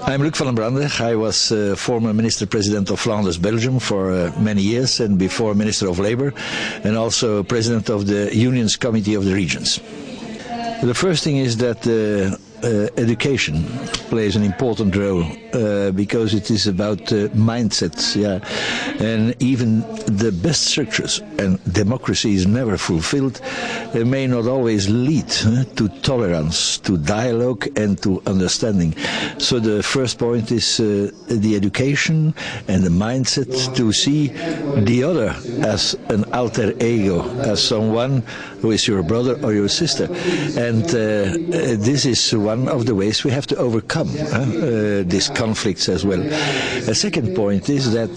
I'm Luc van den Brande. I was former Minister President of Flanders, Belgium for many years, and before Minister of Labour, and also President of the Unions Committee of the Regions. The first thing is that education plays an important role because it is about mindsets, and even the best structures, and democracy is never fulfilled, may not always lead to tolerance, to dialogue and to understanding. So the first point is the education and the mindset to see the other as an alter ego, as someone who is your brother or your sister. And this is one of the ways we have to overcome these conflicts as well. A second point is that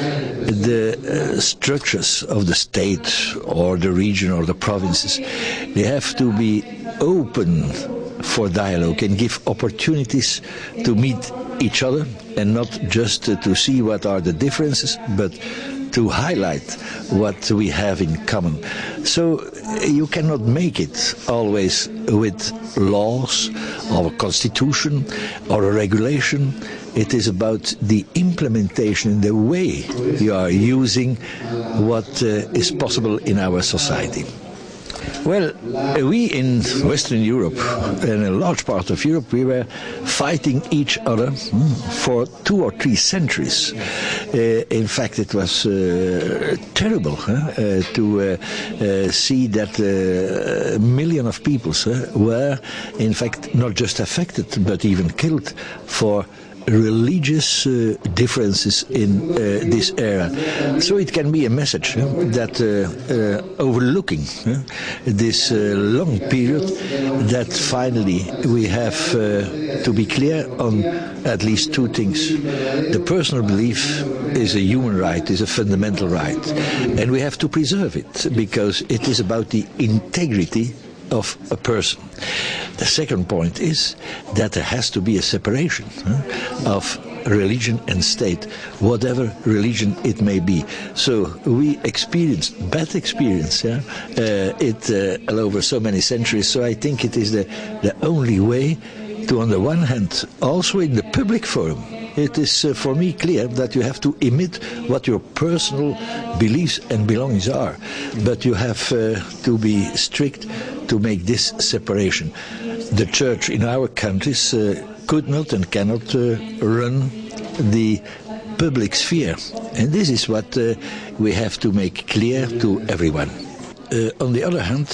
the structures of the state or the region or the provinces, they have to be open for dialogue and give opportunities to meet each other, and not just to see what are the differences, but to highlight what we have in common. So you cannot make it always with laws or a constitution or a regulation. It is about the implementation, the way you are using what is possible in our society. Well, we in Western Europe, and a large part of Europe, we were fighting each other for 2 or 3 centuries. In fact, it was terrible to see that a million of people were, in fact, not just affected, but even killed for religious differences in this era. So it can be a message that overlooking this long period, that finally we have to be clear on at least 2 things. The personal belief is a human right, is a fundamental right, and we have to preserve it because it is about the integrity of a person. The second point is that there has to be a separation of religion and state, whatever religion it may be. So we experienced bad experience it all over so many centuries. So I think it is the only way to, on the one hand, also in the public forum, it is for me clear that you have to emit what your personal beliefs and belongings are, but you have to be strict to make this separation. The church in our countries could not and cannot run the public sphere, and this is what we have to make clear to everyone. On the other hand,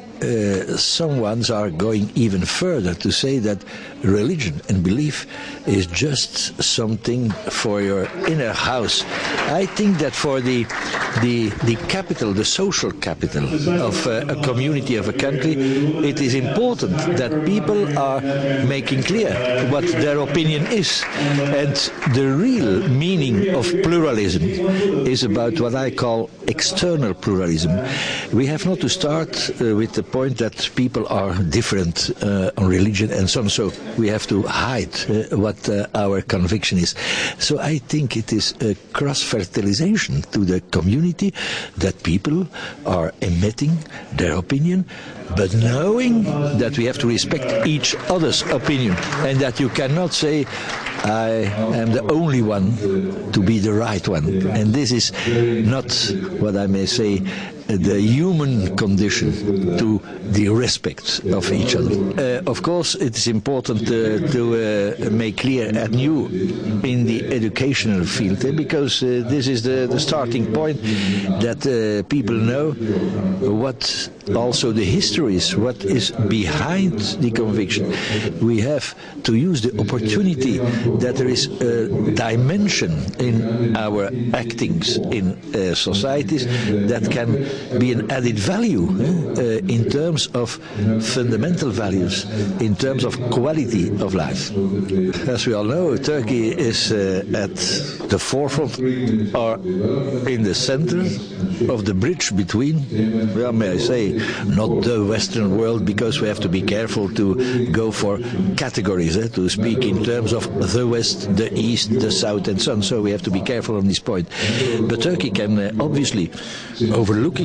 some ones are going even further to say that religion and belief is just something for your inner house. I think that for the capital, the social capital of a community, of a country, it is important that people are making clear what their opinion is. And the real meaning of pluralism is about what I call external pluralism. We have not to start with the point that people are different on religion and so on. So we have to hide what our conviction is. So I think it is a cross-fertilization to the community that people are emitting their opinion, but knowing that we have to respect each other's opinion, and that you cannot say, I am the only one to be the right one. And this is not, what I may say, the human condition to the respect of each other. Of course, it is important to make clear anew in the educational field, because this is the starting point, that people know what also the history is, what is behind the conviction. We have to use the opportunity that there is a dimension in our actings in societies that can be an added value in terms of fundamental values, in terms of quality of life. As we all know, Turkey is at the forefront, or in the center of the bridge between, well, may I say, not the Western world, because we have to be careful to go for categories, to speak in terms of the West, the East, the South, and so on. So we have to be careful on this point. But Turkey can obviously, overlooking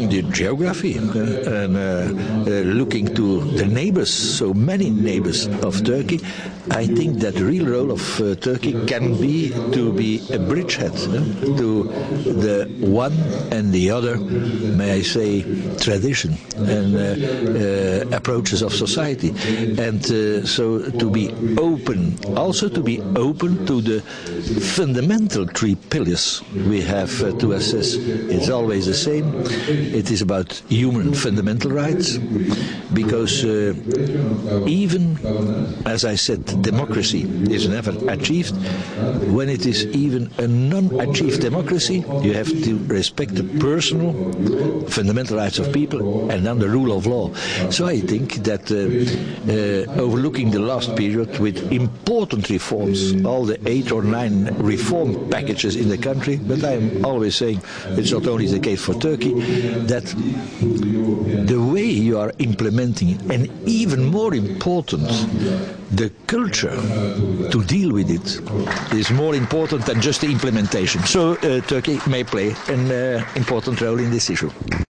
looking the geography and looking to the neighbors, so many neighbors of Turkey, I think that the real role of Turkey can be to be a bridgehead to the one and the other, may I say, tradition and approaches of society, and so to be open, also to be open to the fundamental three pillars we have to assess. It's always the same. It is about human fundamental rights, because even, as I said, democracy is never achieved. When it is even a non-achieved democracy, you have to respect the personal fundamental rights of people and then the rule of law. So I think that overlooking the last period with important reforms, all the 8 or 9 reform packages in the country, but I'm always saying it's not only the case for Turkey, that the way you are implementing it, and even more important, the culture to deal with it, is more important than just the implementation. So Turkey may play an important role in this issue.